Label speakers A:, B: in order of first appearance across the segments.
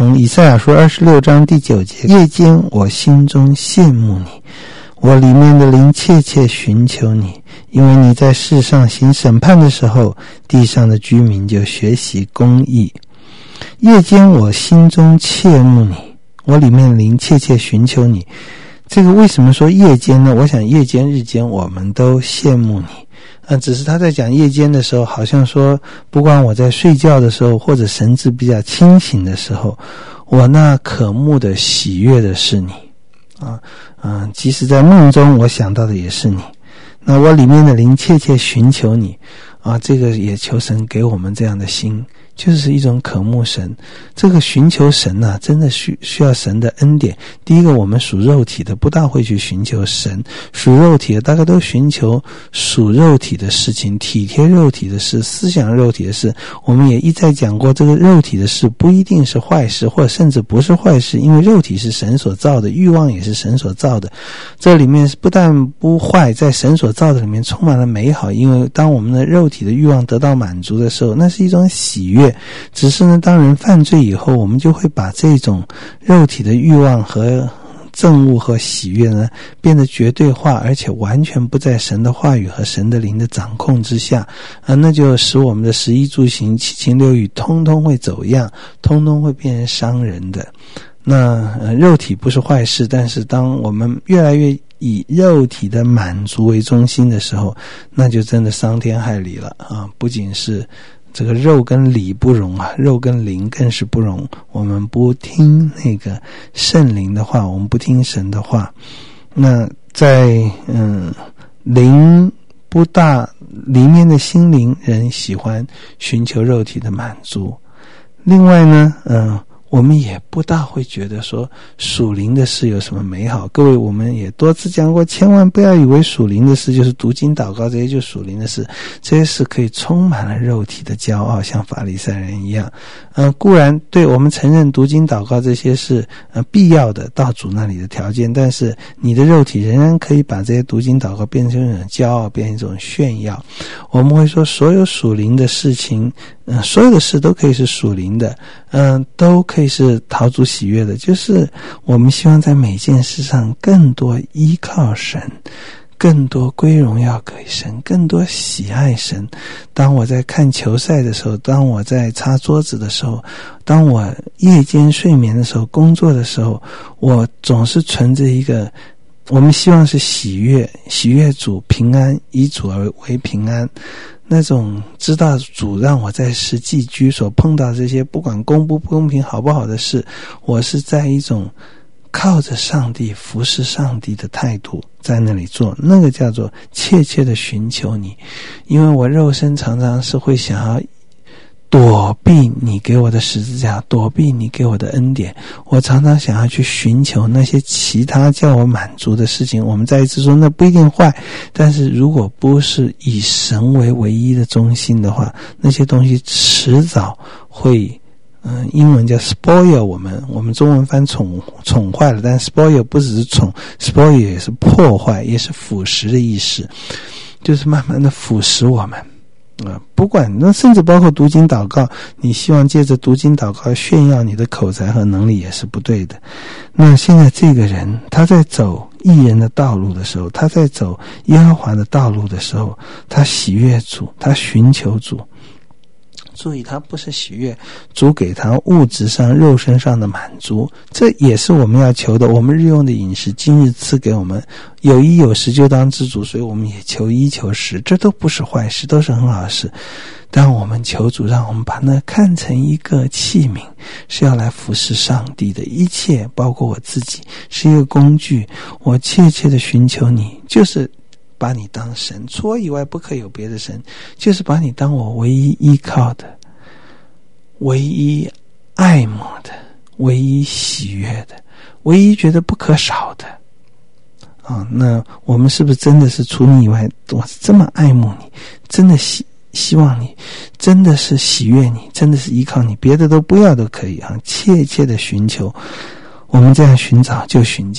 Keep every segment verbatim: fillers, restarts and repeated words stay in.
A: 从以赛亚书二十六章第九节，夜间我心中羡慕你，我里面的灵切切寻求你，因为你在世上行审判的时候，地上的居民就学习公义。夜间我心中切慕你，我里面的灵切切寻求你。这个为什么说夜间呢？我想夜间日间我们都羡慕你，呃，只是他在讲夜间的时候，好像说不管我在睡觉的时候，或者神志比较清醒的时候，我那渴慕的喜悦的是你啊，嗯、呃，即使在梦中我想到的也是你。那我里面的灵切切寻求你啊，这个也求神给我们这样的心，就是一种渴慕神。这个寻求神啊，真的需需要神的恩典。第一个，我们属肉体的不大会去寻求神，属肉体的大概都寻求属肉体的事情，体贴肉体的事，思想肉体的事。我们也一再讲过，这个肉体的事不一定是坏事，或者甚至不是坏事，因为肉体是神所造的，欲望也是神所造的。这里面不但不坏，在神所造的里面充满了美好，因为当我们的肉体的欲望得到满足的时候，那是一种喜悦。只是呢，当人犯罪以后，我们就会把这种肉体的欲望和憎恶和喜悦呢变得绝对化，而且完全不在神的话语和神的灵的掌控之下啊，那就使我们的食衣住行七情六欲通通会走样，通通会变成伤人的。那、呃、肉体不是坏事，但是当我们越来越以肉体的满足为中心的时候，那就真的伤天害理了啊！不仅是这个肉跟理不容啊，肉跟灵更是不容。我们不听那个圣灵的话，我们不听神的话，那在嗯灵不大里面的心灵人喜欢寻求肉体的满足。另外呢，嗯。我们也不大会觉得说属灵的事有什么美好。各位，我们也多次讲过，千万不要以为属灵的事就是读经祷告，这些就是属灵的事，这些事可以充满了肉体的骄傲，像法利赛人一样。呃，固然对我们承认读经祷告这些是呃必要的到主那里的条件，但是你的肉体仍然可以把这些读经祷告变成一种骄傲，变成一种炫耀。我们会说所有属灵的事情，嗯、呃，所有的事都可以是属灵的，嗯、呃，都可以是讨主喜悦的，就是我们希望在每件事上更多依靠神，更多归荣耀给神，更多喜爱神。当我在看球赛的时候，当我在擦桌子的时候，当我夜间睡眠的时候，工作的时候，我总是存着一个我们希望是喜悦，喜悦主平安，以主而为平安。那种知道主让我在实际居所碰到这些不管公不公平好不好的事，我是在一种靠着上帝服侍上帝的态度在那里做，那个叫做切切的寻求你。因为我肉身常常是会想要躲避你给我的十字架，躲避你给我的恩典，我常常想要去寻求那些其他叫我满足的事情。我们再一次说那不一定坏，但是如果不是以神为唯一的中心的话，那些东西迟早会嗯，英文叫 spoil 我们，我们中文翻宠宠坏了，但 spoil 不只是宠， spoil 也是破坏，也是腐蚀的意思，就是慢慢的腐蚀我们啊、呃，不管那甚至包括读经祷告，你希望借着读经祷告炫耀你的口才和能力也是不对的。那现在这个人他在走义人的道路的时候，他在走耶和华的道路的时候，他喜悦主，他寻求主。注意，他不是喜悦主给他物质上肉身上的满足，这也是我们要求的。我们日用的饮食今日赐给我们，有衣有食就当知足，所以我们也求衣求食，这都不是坏事，都是很好的事。但我们求主让我们把那看成一个器皿，是要来服侍上帝的，一切包括我自己是一个工具。我切切的寻求你，就是把你当神，除我以外不可有别的神，就是把你当我唯一依靠的，唯一爱慕的，唯一喜悦的，唯一觉得不可少的啊！那我们是不是真的是除你以外，我是这么爱慕你，真的希希望你，真的是喜悦你，真的是依靠你，别的都不要都可以啊！切切的寻求，我们这样寻找就寻见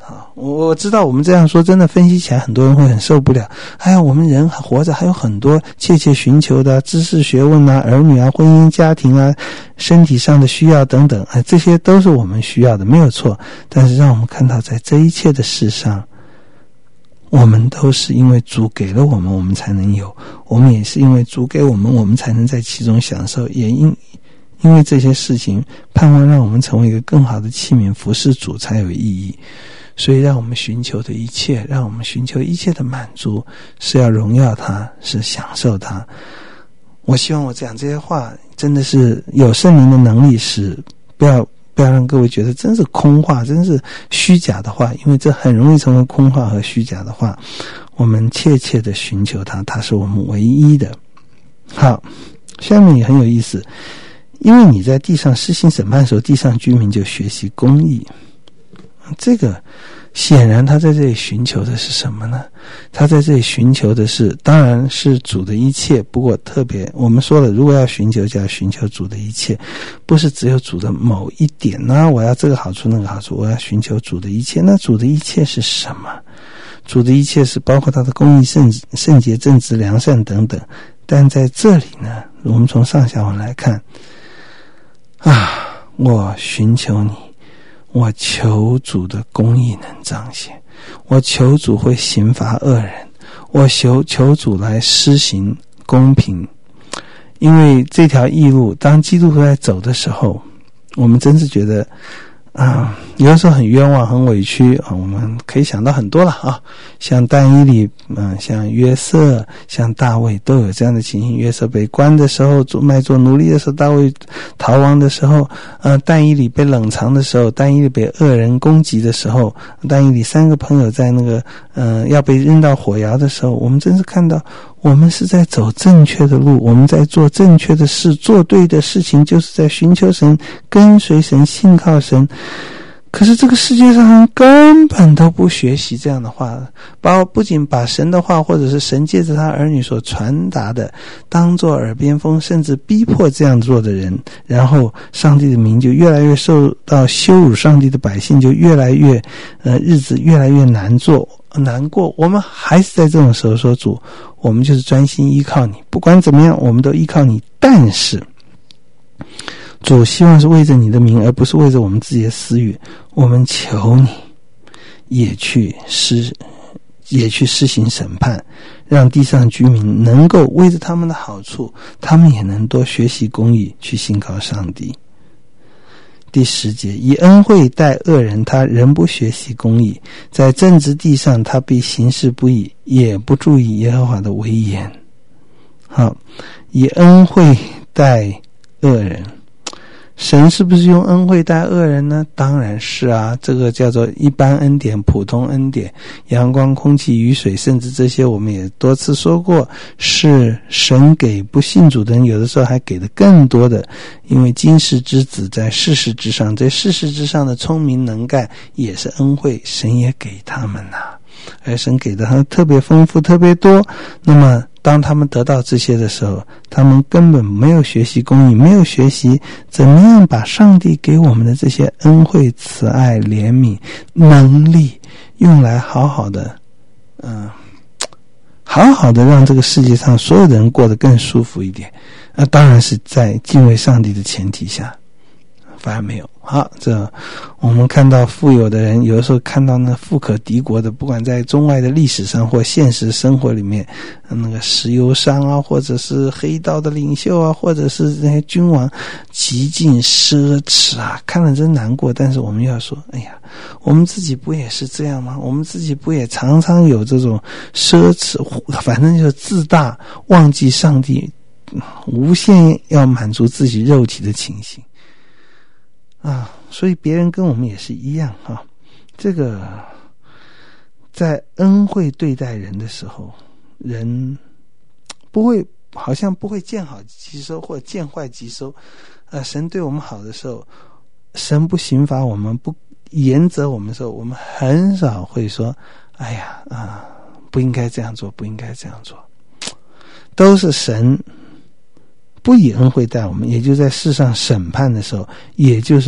A: 啊，我我知道我们这样说真的分析起来很多人会很受不了。哎呀，我们人活着还有很多切切寻求的知识学问啊、儿女啊、婚姻家庭啊、身体上的需要等等，哎，这些都是我们需要的，没有错。但是让我们看到在这一切的事上，我们都是因为主给了我们，我们才能有，我们也是因为主给我们，我们才能在其中享受，也因因为这些事情盼望让我们成为一个更好的器皿，服侍主才有意义。所以让我们寻求的一切，让我们寻求一切的满足，是要荣耀他，是享受他。我希望我讲这些话真的是有圣灵的能力，使不要不要让各位觉得真是空话，真是虚假的话，因为这很容易成为空话和虚假的话。我们切切的寻求他，他是我们唯一的。好，下面也很有意思，因为你在地上施行审判的时候，地上居民就学习公义。这个显然他在这里寻求的是什么呢？他在这里寻求的是，当然是主的一切，不过特别我们说了，如果要寻求就要寻求主的一切，不是只有主的某一点呢，我要这个好处那个好处，我要寻求主的一切。那主的一切是什么？主的一切是包括他的公义、圣圣洁、正直、良善等等。但在这里呢，我们从上下文来看啊，我寻求你，我求主的公义能彰显，我求主会刑罚恶人，我求求主来施行公平。因为这条义路当基督徒在走的时候，我们真是觉得啊、嗯，有的时候很冤枉很委屈啊，我们可以想到很多了啊，像但以理嗯，像约瑟，像大卫都有这样的情形。约瑟被关的时候，做卖做奴隶的时候，大卫逃亡的时候，呃，但以理被冷藏的时候，但以理被恶人攻击的时候，但以理三个朋友在那个呃要被扔到火窑的时候，我们真是看到我们是在走正确的路，我们在做正确的事，做对的事情，就是在寻求神，跟随神，信靠神。可是这个世界上人根本都不学习这样的话，把不仅把神的话或者是神借着他儿女所传达的当作耳边风，甚至逼迫这样做的人，然后上帝的名就越来越受到羞辱，上帝的百姓就越来越呃日子越来越难做难过。我们还是在这种时候说，主，我们就是专心依靠你，不管怎么样我们都依靠你。但是主希望是为着你的名，而不是为着我们自己的私欲。我们求你也去施也去施行审判，让地上居民能够为着他们的好处，他们也能多学习公义，去信靠上帝。第十节，以恩惠待恶人，他仍不学习公义，在正直地上他必行事不义，也不注意耶和华的威严。好，以恩惠待恶人，神是不是用恩惠待恶人呢？当然是啊，这个叫做一般恩典、普通恩典，阳光、空气、雨水，甚至这些我们也多次说过，是神给不信主的人，有的时候还给的更多的。因为今世之子在世事之上，在世事之上的聪明能干也是恩惠，神也给他们啊，而神给的他特别丰富特别多。那么当他们得到这些的时候，他们根本没有学习公义，没有学习怎么样把上帝给我们的这些恩惠、慈爱、怜悯、能力用来好好的嗯、呃，好好的让这个世界上所有的人过得更舒服一点。那当然是在敬畏上帝的前提下，反而没有。好，这我们看到富有的人，有的时候看到那富可敌国的，不管在中外的历史上或现实生活里面，那个石油商啊，或者是黑道的领袖啊，或者是那些君王极尽奢侈啊，看了真难过。但是我们要说，哎呀，我们自己不也是这样吗？我们自己不也常常有这种奢侈，反正就是自大，忘记上帝，无限要满足自己肉体的情形啊，所以别人跟我们也是一样啊。这个在恩惠对待人的时候，人不会好像不会见好即收或者见坏即收。呃，神对我们好的时候，神不刑罚我们，不严责我们的时候，我们很少会说，哎呀啊，不应该这样做，不应该这样做。都是神不以恩惠待我们，也就在世上审判的时候，也就是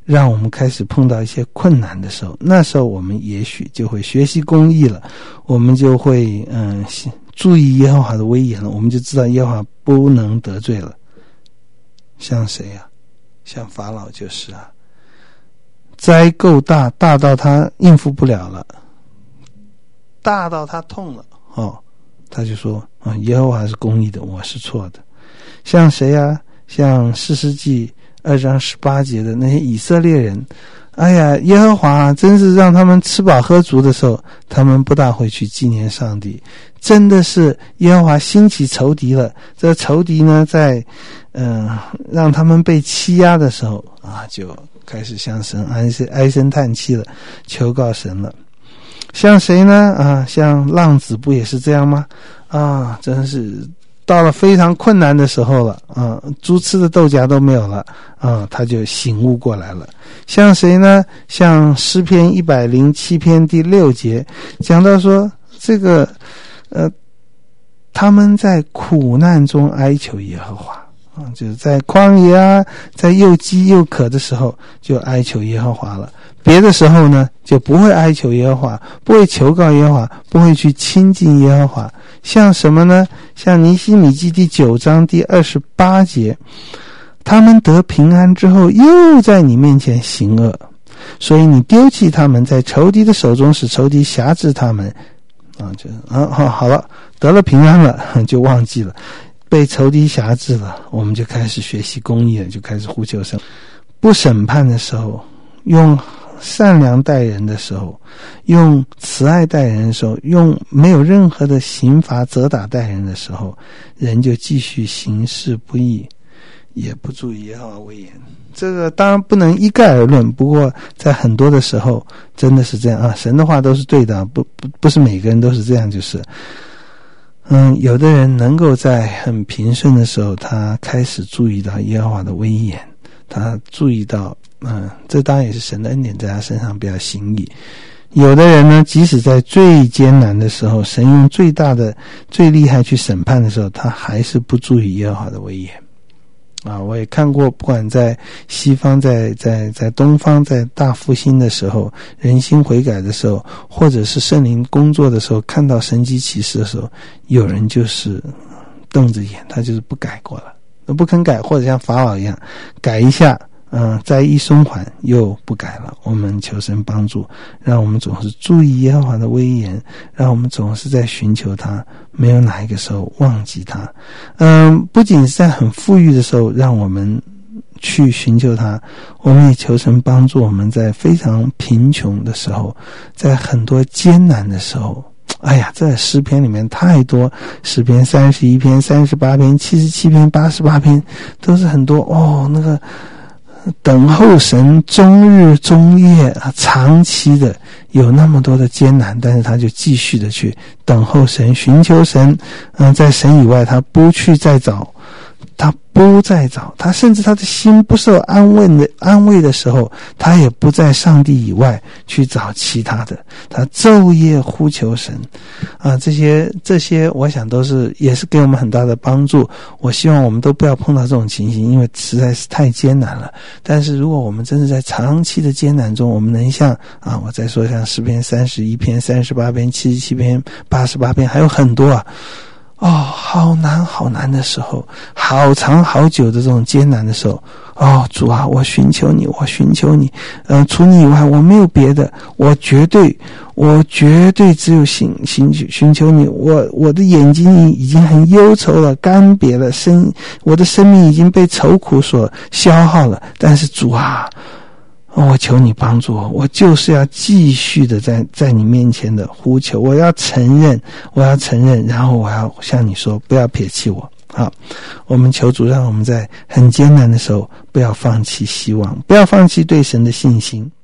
A: 让我们开始碰到一些困难的时候，那时候我们也许就会学习公义了，我们就会嗯注意耶和华的威严了，我们就知道耶和华不能得罪了。像谁啊？像法老就是啊，灾够大，大到他应付不了了，大到他痛了哦，他就说啊，耶和华是公义的，我是错的。像谁啊？像士师记二章十八节的那些以色列人，哎呀，耶和华真是让他们吃饱喝足的时候，他们不大会去纪念上帝。真的是耶和华兴起仇敌了，这仇敌呢，在嗯、呃、让他们被欺压的时候啊，就开始向神唉声唉声叹气了，求告神了。像谁呢？啊，像浪子不也是这样吗？啊，真是到了非常困难的时候了啊，猪吃的豆荚都没有了啊，他就醒悟过来了。像谁呢？像诗篇一百零七篇第六节讲到说，这个呃，他们在苦难中哀求耶和华啊，就是在旷野啊，在又饥又渴的时候就哀求耶和华了。别的时候呢，就不会哀求耶和华，不会求告耶和华，不会去亲近耶和华。像什么呢？像尼希米记第九章第二十八节，他们得平安之后，又在你面前行恶，所以你丢弃他们，在仇敌的手中，使仇敌辖制他们。啊，就啊好好了，得了平安了，就忘记了，被仇敌辖制了，我们就开始学习公义了，就开始呼求神。不审判的时候，用善良待人的时候，用慈爱待人的时候，用没有任何的刑罚责打待人的时候，人就继续行事不义，也不注意耶和华威严。这个当然不能一概而论，不过在很多的时候真的是这样啊，神的话都是对的，不不不是每个人都是这样，就是嗯，有的人能够在很平顺的时候，他开始注意到耶和华的威严，他注意到嗯，这当然也是神的恩典在他身上比较行义。有的人呢，即使在最艰难的时候，神用最大的最厉害去审判的时候，他还是不注意耶和华的威严啊。我也看过，不管在西方，在在在东方，在大复兴的时候，人心悔改的时候，或者是圣灵工作的时候，看到神迹奇事的时候，有人就是瞪着眼，他就是不改过了，不肯改，或者像法老一样改一下，嗯，再一松缓又不改了。我们求神帮助，让我们总是注意耶和华的威严，让我们总是在寻求他，没有哪一个时候忘记他。嗯，不仅是在很富裕的时候让我们去寻求他，我们也求神帮助我们在非常贫穷的时候，在很多艰难的时候。哎呀，这诗篇里面太多，诗篇三十一篇、三十八篇、七十七篇、八十八篇，都是很多哦，那个等候神终日终夜啊，长期的有那么多的艰难，但是他就继续的去等候神，寻求神。嗯，在神以外他不去再找，他不再找，他甚至他的心不受安慰的安慰的时候，他也不在上帝以外去找其他的，他昼夜呼求神啊，这些这些我想都是也是给我们很大的帮助。我希望我们都不要碰到这种情形，因为实在是太艰难了。但是如果我们真的在长期的艰难中，我们能像啊，我再说像诗篇三十一篇、三十八篇、七十七篇、八十八篇，还有很多啊。哦，好难好难的时候，好长好久的这种艰难的时候，哦，主啊，我寻求你，我寻求你，嗯、呃，除你以外我没有别的，我绝对我绝对只有寻寻寻求你，我我的眼睛已经很忧愁了，干瘪了，生我的生命已经被愁苦所消耗了，但是主啊，我求你帮助我，我就是要继续的在在你面前的呼求，我要承认，我要承认，然后我要向你说，不要撇弃我。好，我们求主让我们在很艰难的时候不要放弃希望，不要放弃对神的信心。